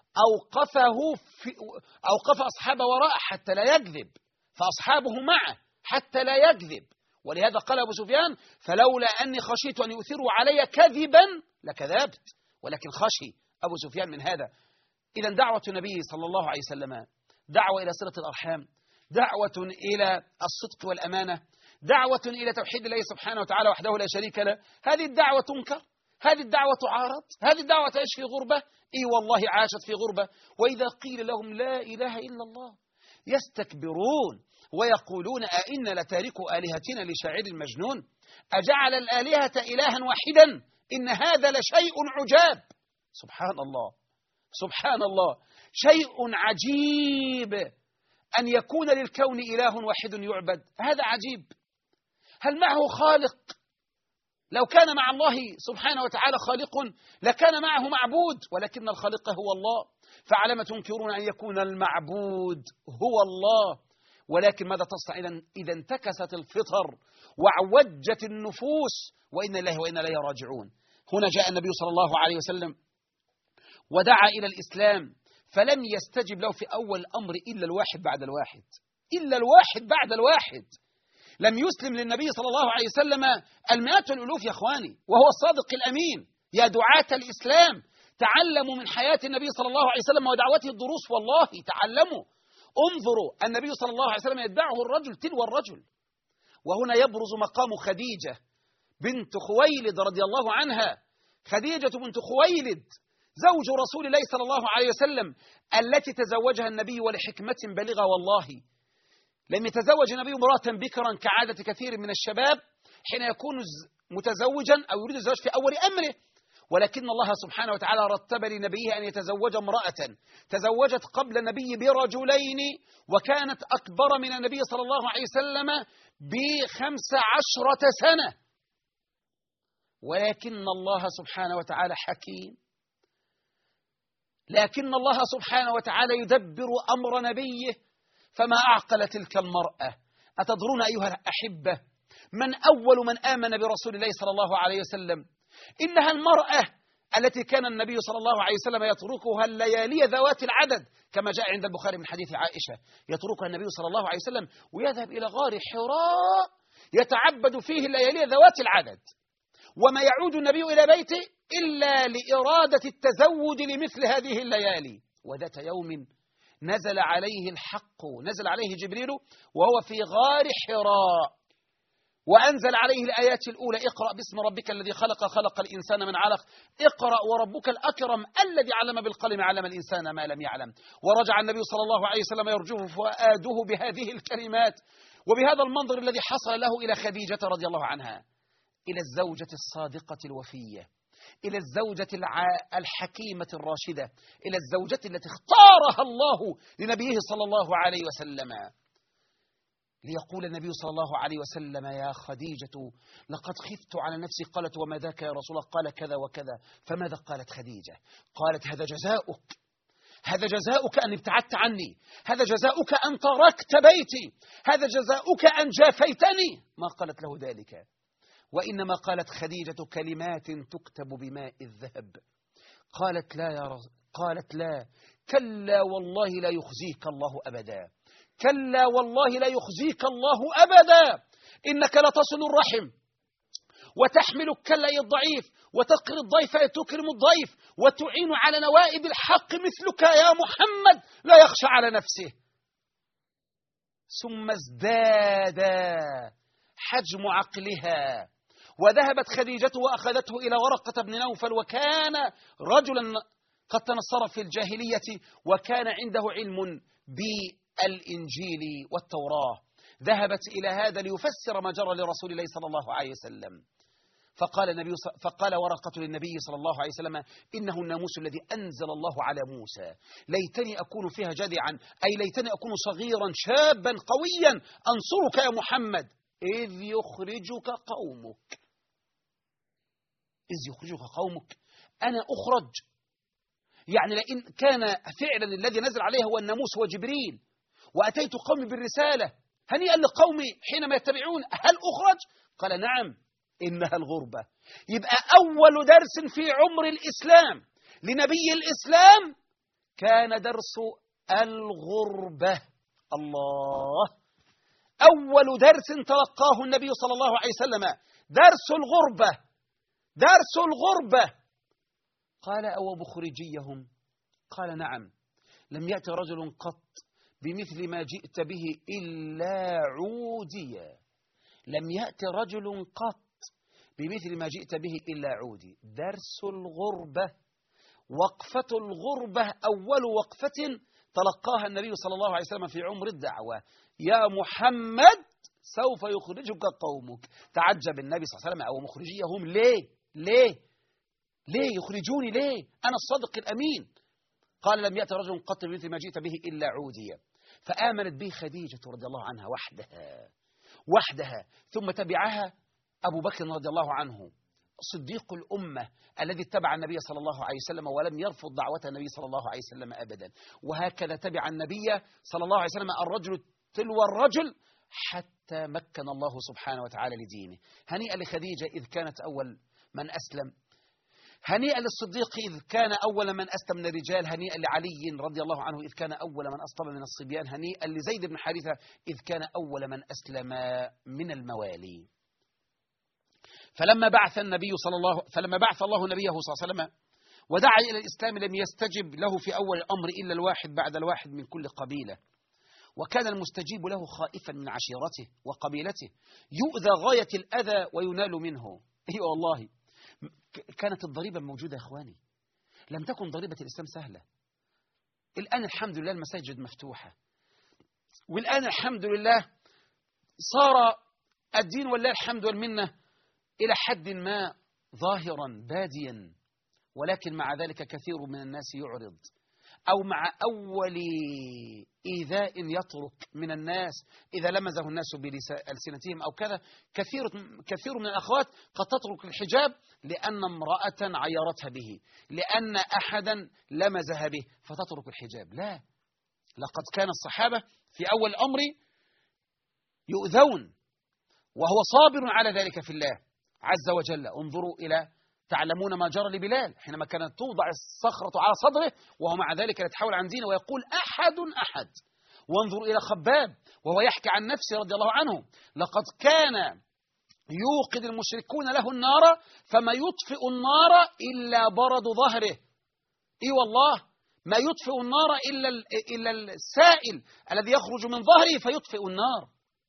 أوقفه في أوقف أصحابه وراءه حتى لا يكذب، فأصحابه معه حتى لا يكذب. ولهذا قال أبو سفيان: فلولا أني خشيت أن يؤثروا علي كذبا لكذبت، ولكن خشي أبو سفيان من هذا. إذا دعوة النبي صلى الله عليه وسلم دعوة إلى صلة الأرحام، دعوة إلى الصدق والأمانة، دعوة إلى توحيد الله سبحانه وتعالى وحده لا شريك له. هذه الدعوة تنكر، هذه الدعوة تعارض، هذه الدعوة تعيش في غربة. إي والله عاشت في غربة. وإذا قيل لهم لا إله إلا الله يستكبرون ويقولون أئنا لتاركوا آلهتنا لشاعر مجنون، أجعل الآلهة إلها واحدا إن هذا لشيء عجاب. سبحان الله، سبحان الله، شيء عجيب أن يكون للكون إله واحد يعبد، هذا عجيب. هل معه خالق؟ لو كان مع الله سبحانه وتعالى خالق لكان معه معبود، ولكن الخالق هو الله، فعلم تنكرون أن يكون المعبود هو الله. ولكن ماذا تصنع إذا إذا انتكست الفطر وعوجت النفوس؟ وإنا لله وإنا إليه راجعون. هنا جاء النبي صلى الله عليه وسلم ودعا إلى الإسلام، فلم يستجب له في أول الأمر إلا الواحد بعد الواحد، إلا الواحد بعد الواحد. لم يسلم للنبي صلى الله عليه وسلم المئات والألوف يا أخواني، وهو الصادق الأمين. يا دعاة الإسلام، تعلموا من حياة النبي صلى الله عليه وسلم ودعوته الدروس، والله تعلموا. انظروا، النبي صلى الله عليه وسلم يتبعه الرجل تلو الرجل. وهنا يبرز مقام خديجة بنت خويلد رضي الله عنها. خديجة بنت خويلد زوج رسول الله صلى الله عليه وسلم، التي تزوجها النبي ولحكمة بلغة والله. لم يتزوج النبي امرأة بكرا كعادة كثير من الشباب حين يكون متزوجا أو يريد الزواج في أول أمره، ولكن الله سبحانه وتعالى رتب لنبيه أن يتزوج امرأة تزوجت قبل النبي برجلين، وكانت أكبر من النبي صلى الله عليه وسلم بخمس عشرة سنة. ولكن الله سبحانه وتعالى حكيم، لكن الله سبحانه وتعالى يدبر أمر نبيه. فما أعقل تلك المرأة. أتدرون أيها الأحبة من أول من آمن برسول الله صلى الله عليه وسلم؟ إنها المرأة التي كان النبي صلى الله عليه وسلم يتركها الليالي ذوات العدد، كما جاء عند البخاري من حديث عائشة، يتركها النبي صلى الله عليه وسلم ويذهب إلى غار حراء يتعبد فيه الليالي ذوات العدد، وما يعود النبي إلى بيته إلا لإرادة التزود لمثل هذه الليالي. وذات يوم نزل عليه الحق، نزل عليه جبريل وهو في غار حراء، وأنزل عليه الآيات الأولى: اقرأ باسم ربك الذي خلق، خلق الإنسان من علق، اقرأ وربك الأكرم الذي علم بالقلم، علم الإنسان ما لم يعلم. ورجع النبي صلى الله عليه وسلم يرجوه فؤاده بهذه الكلمات وبهذا المنظر الذي حصل له إلى خديجة رضي الله عنها، إلى الزوجة الصادقة الوفية، إلى الزوجة الحكيمة الراشدة، إلى الزوجة التي اختارها الله لنبيه صلى الله عليه وسلم. ليقول النبي صلى الله عليه وسلم: يا خديجة لقد خفت على نفسي. قالت: وما ذاك يا رسول الله؟ قال: كذا وكذا. فماذا قالت خديجة؟ قالت: هذا جزاؤك، هذا جزاؤك أن ابتعدت عني، هذا جزاؤك أن تركت بيتي، هذا جزاؤك أن جافيتني. ما قالت له ذلك، وإنما قالت خديجة كلمات تكتب بماء الذهب. قالت: لا يا رسول، قالت: لا، كلا والله لا يخزيك الله أبدا، كلا والله لا يخزيك الله أبدا، إنك لتصل الرحم وتحمل الكلا الضعيف وتقر الضيف تكرم الضيف وتعين على نوائب الحق مثلك يا محمد لا يخشى على نفسه. ثم ازداد حجم عقلها، وذهبت خديجة وأخذته إلى ورقة بن نوفل، وكان رجلا قد تنصر في الجاهلية وكان عنده علم بالإنجيل والتوراة. ذهبت إلى هذا ليفسر ما جرى لرسول الله صلى الله عليه وسلم. فقال النبي فقال ورقة للنبي صلى الله عليه وسلم: إنه الناموس الذي أنزل الله على موسى، ليتني أكون فيها جدعا، أي ليتني أكون صغيرا شابا قويا أنصرك يا محمد إذ يخرجك قومك. إذ يخرجك قومك، أنا أخرج، يعني لئن كان فعلا الذي نزل عليه هو الناموس وجبريل وأتيت قومي بالرسالة هنيئا لقومي حينما يتبعون، هل أخرج؟ قال: نعم، إنها الغربة. يبقى أول درس في عمر الإسلام لنبي الإسلام كان درس الغربة. الله، أول درس تلقاه النبي صلى الله عليه وسلم درس الغربة، درس الغربة. قال: أو مخرجيهم؟ قال: نعم، لم يأتي رجل قط بمثل ما جئت به إلا عوديا، لم يأتي رجل قط بمثل ما جئت به إلا عودي. درس الغربة، وقفة الغربة، أول وقفة تلقاها النبي صلى الله عليه وسلم في عمر الدعوة: يا محمد سوف يخرجك قومك. تعجب النبي صلى الله عليه وسلم: أو مخرجيهم؟ ليه ليه ليه يخرجوني ليه؟ أنا الصادق الأمين. قال: لم يأتي رجل قط بمثل ما جئت به إلا عوديا. فآمنت به خديجة رضي الله عنها وحدها وحدها ثم تبعها أبو بكر رضي الله عنه صديق الأمة الذي اتبع النبي صلى الله عليه وسلم ولم يرفض دعوة النبي صلى الله عليه وسلم أبدا. وهكذا تبع النبي صلى الله عليه وسلم الرجل تلو الرجل حتى مكن الله سبحانه وتعالى لدينه. هنيئا لخديجة إذ كانت أول من أسلم، هنيئا للصديق إذ كان أول من أسلم من الرجال، هنيئا لعلي رضي الله عنه إذ كان أول من أسلم من الصبيان، هنيئا لزيد بن حارثة إذ كان أول من أسلم من الموالي. فلما بعث النبي صلى الله فلما بعث الله نبيه صلى الله عليه وسلم ودعا إلى الإسلام لم يستجب له في أول الأمر إلا الواحد بعد الواحد من كل قبيلة، وكان المستجيب له خائفا من عشيرته وقبيلته يؤذى غاية الأذى وينال منه. أي أيوة والله كانت الضريبة موجودة يا أخواني، لم تكن ضريبة الإسلام سهلة. الآن الحمد لله المساجد مفتوحة، والآن الحمد لله صار الدين والله الحمد والمنة إلى حد ما ظاهرا باديا، ولكن مع ذلك كثير من الناس يعرض، أو مع أول إيذاء يترك من الناس إذا لمزه الناس بألسنتهم أو كذا. كثير كثير من الأخوات قد تترك الحجاب لأن امرأة عيرتها به، لأن أحدا لمزها به فتترك الحجاب. لا، لقد كان الصحابة في أول الأمر يؤذون وهو صابر على ذلك في الله عز وجل. انظروا إلى تعلمون ما جرى لبلال حينما كانت توضع الصخرة على صدره وهو مع ذلك يتحول عن دينه ويقول أحد أحد. وانظروا إلى خباب وهو يحكي عن نفسه رضي الله عنه، لقد كان يوقد المشركون له النار فما يطفئ النار إلا برد ظهره. إي والله ما يطفئ النار إلا إلا السائل الذي يخرج من ظهره فيطفئ النار.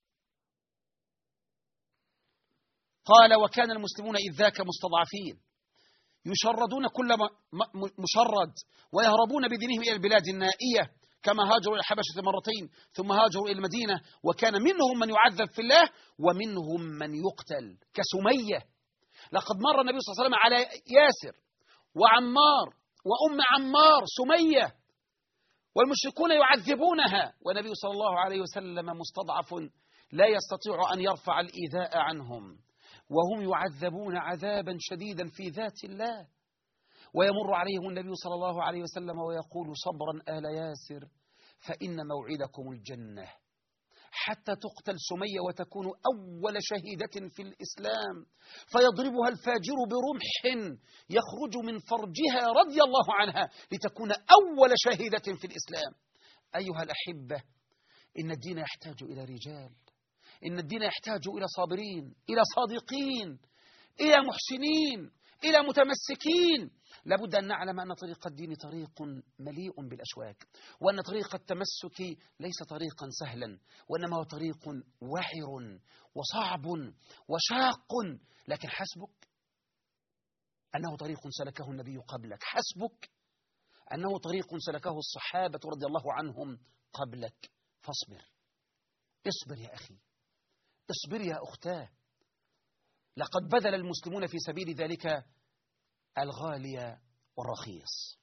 قال وكان المسلمون إذ ذاك مستضعفين يشردون كل مشرد ويهربون بدينهم إلى البلاد النائية، كما هاجروا إلى الحبشة مرتين ثم هاجروا إلى المدينة، وكان منهم من يعذب في الله ومنهم من يقتل كسمية. لقد مر النبي صلى الله عليه وسلم على ياسر وعمار وأم عمار سمية والمشركون يعذبونها، والنبي صلى الله عليه وسلم مستضعف لا يستطيع أن يرفع الإيذاء عنهم، وهم يعذبون عذابا شديدا في ذات الله. ويمر عليهم النبي صلى الله عليه وسلم ويقول صبرا آل ياسر فإن موعدكم الجنة، حتى تقتل سمية وتكون أول شهيدة في الإسلام فيضربها الفاجر برمح يخرج من فرجها رضي الله عنها لتكون أول شهيدة في الإسلام. أيها الأحبة، إن الدين يحتاج إلى رجال، إن الدين يحتاج إلى صابرين، إلى صادقين، إلى محسنين، إلى متمسكين. لابد أن نعلم أن طريق الدين طريق مليء بالأشواك، وأن طريق التمسك ليس طريقا سهلا، وإنما هو طريق وعر وصعب وشاق، لكن حسبك أنه طريق سلكه النبي قبلك، حسبك أنه طريق سلكه الصحابة رضي الله عنهم قبلك. فاصبر، اصبر يا أخي، اصبر يا أختاه. لقد بذل المسلمون في سبيل ذلك الغالي والرخيص.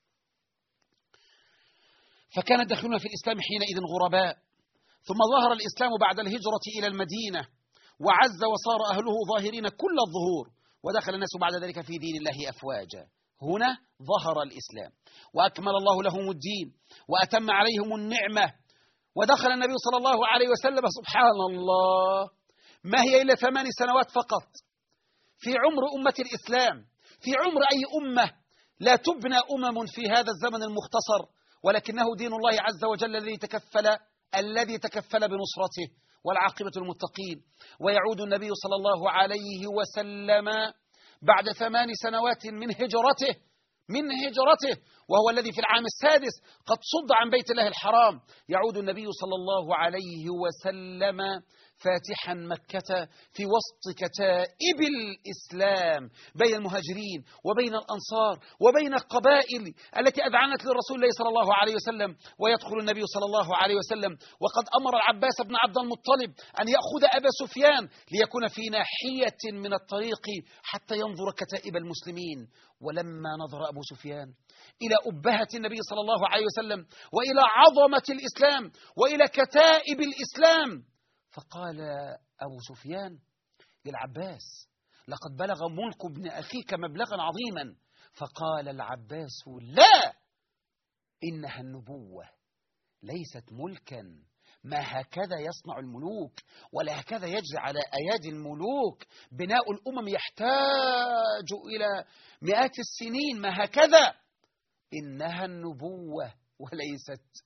فكان داخلون في الإسلام حينئذ غرباء، ثم ظهر الإسلام بعد الهجرة إلى المدينة وعز وصار أهله ظاهرين كل الظهور، ودخل الناس بعد ذلك في دين الله أفواجا. هنا ظهر الإسلام وأكمل الله لهم الدين وأتم عليهم النعمة، ودخل النبي صلى الله عليه وسلم سبحان الله ما هي إلا ثمان سنوات فقط في عمر أمة الإسلام، في عمر أي أمة لا تبنى أمم في هذا الزمن المختصر، ولكنه دين الله عز وجل الذي تكفل الذي تكفل بنصرته والعاقبة المتقين. ويعود النبي صلى الله عليه وسلم بعد ثمان سنوات من هجرته من هجرته وهو الذي في العام السادس قد صد عن بيت الله الحرام. يعود النبي صلى الله عليه وسلم فاتحا مكة في وسط كتائب الإسلام بين المهاجرين وبين الأنصار وبين القبائل التي أذعنت للرسول الله صلى الله عليه وسلم. ويدخل النبي صلى الله عليه وسلم وقد أمر العباس بن عبد المطلب أن يأخذ أبا سفيان ليكون في ناحية من الطريق حتى ينظر كتائب المسلمين. ولما نظر أبو سفيان إلى أبهة النبي صلى الله عليه وسلم وإلى عظمة الإسلام وإلى كتائب الإسلام، فقال أبو سفيان للعباس لقد بلغ ملك ابن أخيك مبلغا عظيما. فقال العباس لا، إنها النبوة ليست ملكا، ما هكذا يصنع الملوك، ولا هكذا يجري على أيادي الملوك. بناء الأمم يحتاج إلى مئات السنين، ما هكذا. إنها النبوة وليست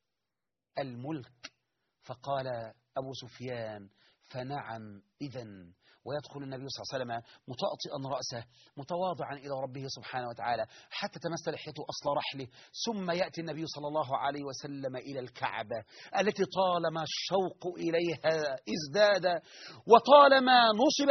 الملك. فقال أبو سفيان: فنعم إذن. ويدخل النبي صلى الله عليه وسلم مطأطئا رأسه متواضعا إلى ربه سبحانه وتعالى حتى تمس لحيته أصل رحله، ثم يأتي النبي صلى الله عليه وسلم إلى الكعبة التي طالما الشوق إليها ازداد، وطالما نصب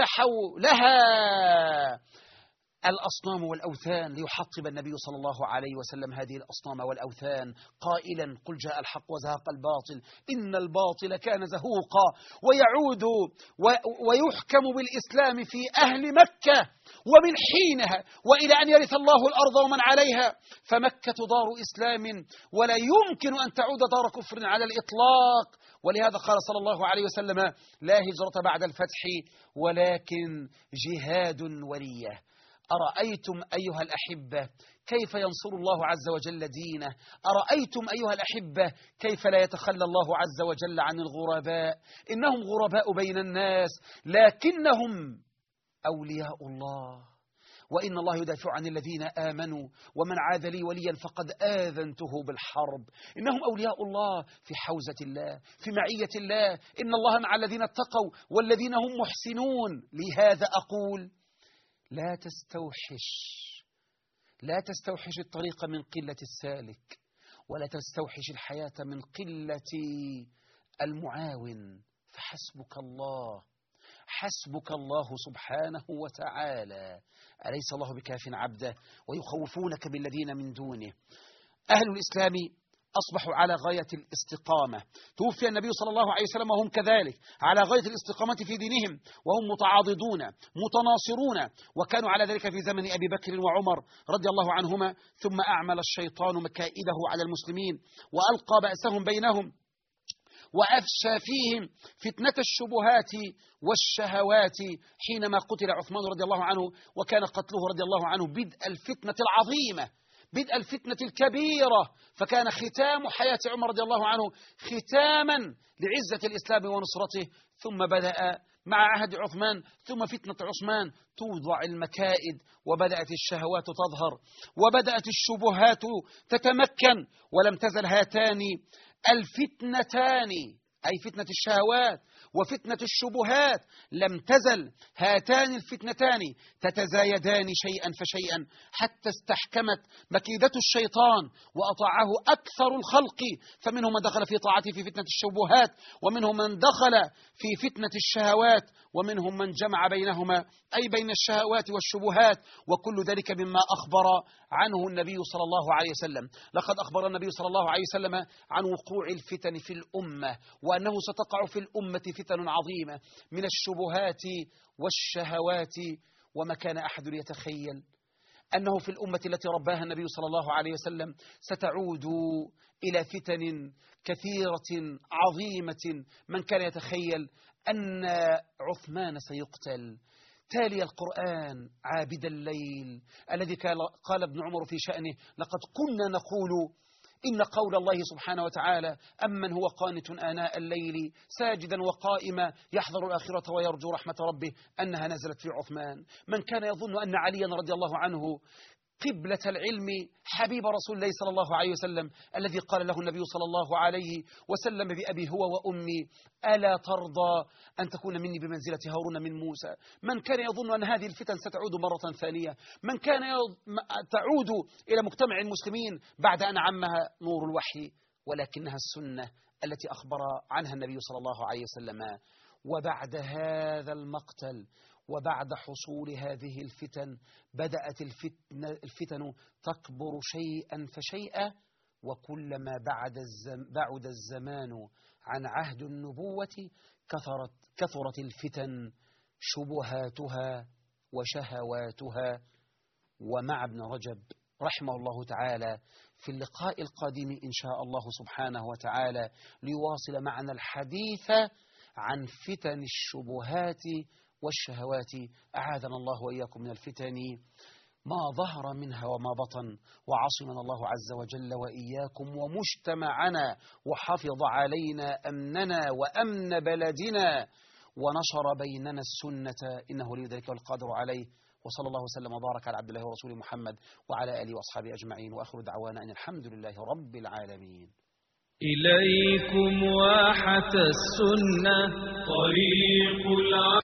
حولها الأصنام والأوثان ليحطب النبي صلى الله عليه وسلم هذه الأصنام والأوثان قائلا: قل جاء الحق وزهق الباطل إن الباطل كان زهوقا. ويعود ويحكم بالإسلام في أهل مكة ومن حينها وإلى أن يرث الله الأرض ومن عليها، فمكة دار إسلام ولا يمكن أن تعود دار كفر على الإطلاق. ولهذا قال صلى الله عليه وسلم: لا هجرة بعد الفتح ولكن جهاد وليه. أرأيتم أيها الأحبة كيف ينصر الله عز وجل دينه؟ أرأيتم أيها الأحبة كيف لا يتخلى الله عز وجل عن الغرباء؟ إنهم غرباء بين الناس لكنهم أولياء الله، وإن الله يدافع عن الذين آمنوا ومن عاد لي وليا فقد آذنته بالحرب. إنهم أولياء الله في حوزة الله، في معية الله. إن الله مع الذين اتقوا والذين هم محسنون. لهذا أقول: لا تستوحش لا تستوحش الطريق من قلة السالك، ولا تستوحش الحياة من قلة المعاون، فحسبك الله حسبك الله سبحانه وتعالى. أليس الله بكاف عبده ويخوفونك بالذين من دونه؟ أهل الإسلام أصبحوا على غاية الاستقامة. توفي النبي صلى الله عليه وسلم وهم كذلك على غاية الاستقامة في دينهم، وهم متعاضدون متناصرون، وكانوا على ذلك في زمن أبي بكر وعمر رضي الله عنهما. ثم أعمل الشيطان مكائده على المسلمين وألقى بأسهم بينهم، وأفشى فيهم فتنة الشبهات والشهوات حينما قتل عثمان رضي الله عنه، وكان قتله رضي الله عنه بدء الفتنة العظيمة، بدء الفتنة الكبيرة. فكان ختام حياة عمر رضي الله عنه ختاما لعزة الإسلام ونصرته. ثم بدأ مع عهد عثمان ثم فتنة عثمان توضع المكائد، وبدأت الشهوات تظهر، وبدأت الشبهات تتمكن. ولم تزل هاتان الفتنتان، أي فتنة الشهوات وفتنة الشبهات، لم تزل هاتان الفتنتان تتزايدان شيئا فشيئا، حتى استحكمت مكيدة الشيطان وأطاعه أكثر الخلق. فمنهم من دخل في طاعته في فتنة الشبهات، ومنهم من دخل في فتنة الشهوات، ومنهم من جمع بينهما، أي بين الشهوات والشبهات. وكل ذلك مما أخبر عنه النبي صلى الله عليه وسلم. لقد أخبر النبي صلى الله عليه وسلم عن وقوع الفتن في الأمة، وأنه ستقع في الأمة فتن عظيمة من الشبهات والشهوات. وما كان أحد يتخيل أنه في الأمة التي رباها النبي صلى الله عليه وسلم ستعود إلى فتن كثيرة عظيمة. من كان يتخيل أن عثمان سيقتل تالي القرآن عابد الليل، الذي قال ابن عمر في شأنه: لقد كنا نقول إن قول الله سبحانه وتعالى: أمن هو قانت آناء الليل ساجدا وقائما يحذر الآخرة ويرجو رحمة ربه، أنها نزلت في عثمان. من كان يظن أن عليا رضي الله عنه قبلة العلم حبيب رسول الله صلى الله عليه وسلم، الذي قال له النبي صلى الله عليه وسلم بأبي هو وأمي: ألا ترضى أن تكون مني بمنزلة هارون من موسى؟ من كان يظن أن هذه الفتن ستعود مرة ثانية؟ من كان تعود إلى مجتمع المسلمين بعد أن عمها نور الوحي؟ ولكنها السنة التي أخبر عنها النبي صلى الله عليه وسلم. وبعد هذا المقتل وبعد حصول هذه الفتن بدأت الفتن, الفتن تكبر شيئا فشيئا. وكلما بعد الزم بعد الزمان عن عهد النبوة كثرت, كثرت الفتن شبهاتها وشهواتها. ومع ابن رجب رحمه الله تعالى في اللقاء القادم إن شاء الله سبحانه وتعالى ليواصل معنا الحديث عن فتن الشبهات والشهوات. أعاذنا الله وإياكم من الفتن ما ظهر منها وما بطن، وعصمنا الله عز وجل وإياكم ومجتمعنا، وحفظ علينا أمننا وأمن بلدنا، ونشر بيننا السنة، إنه ولي ذلك والقادر عليه. وصلى الله وسلم وبارك على عبد الله ورسوله محمد وعلى آله وأصحابه أجمعين، وآخر دعوانا أن الحمد لله رب العالمين. إليكم واحة السنة طريق